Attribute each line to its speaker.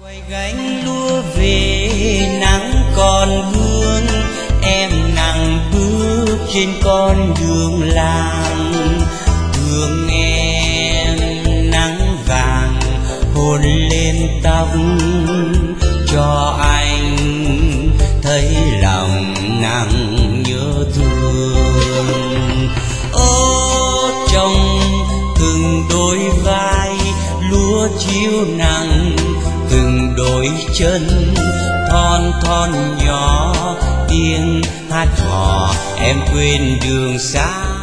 Speaker 1: gánh lúa về nắng còn vương, em nặng bước trên con đường làng. Thương em nắng vàng hôn lên tóc, cho anh thấy lòng nặng nhớ thương. Ô trông từng đôi vai lúa chiếu nặng, từng đôi chân thon thon nhỏ tiếng hát hò em quên đường xa.